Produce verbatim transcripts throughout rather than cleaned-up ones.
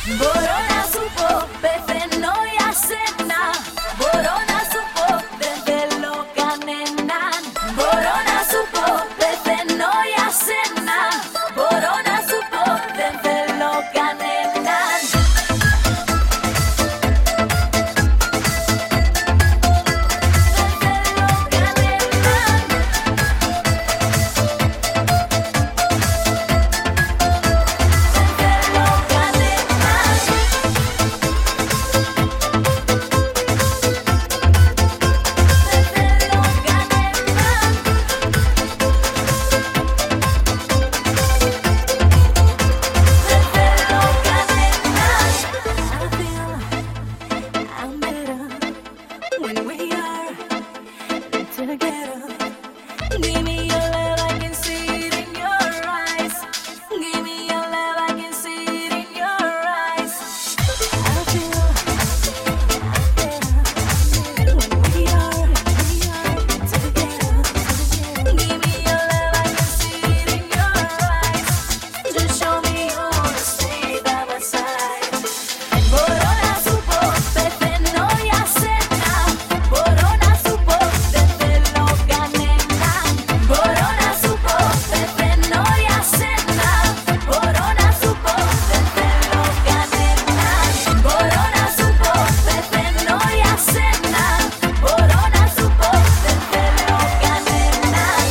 Μπορώ να σου πω, πεθαίνω για σένα. Μπορώ να σου πω, δεν θέλω κανέναν. Μπορώ να σου πω, πεθαίνω για σένα. Μπορώ να σου πω, δεν θέλω κανέναν. Give me your love, I can see it in your eyes. Give me your love, I can see it in your eyes. I feel better when we are, we are together. Give me your love, I can see it in your eyes. Just show me you wanna stay by my side. Μπορώ να σου πω, πεθαίνω για σένα. Μπορώ να σου πω, δεν θέλω κανέναν. Μπορώ να σου πω, πεθαίνω για σένα. Μπορώ να σου πω, δεν θέλω κανέναν. Μπορώ να σου πω, πεθαίνω για σένα. Μπορώ να σου πω, δεν θέλω κανέναν.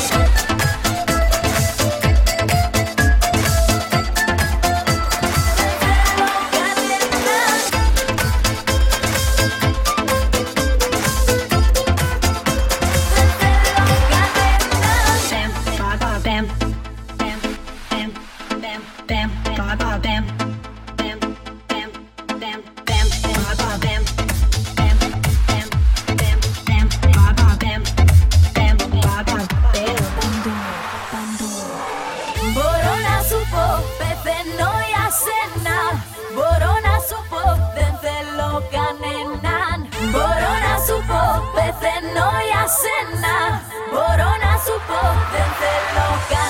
Μπορώ να σου πω, πεθαίνω για σένα. Μπορώ να σου πω, δεν θέλω κανέναν. Μπορώ να σου πω, πεθαίνω για σένα. Μπορώ να σου πω, δεν θέλω κανέναν.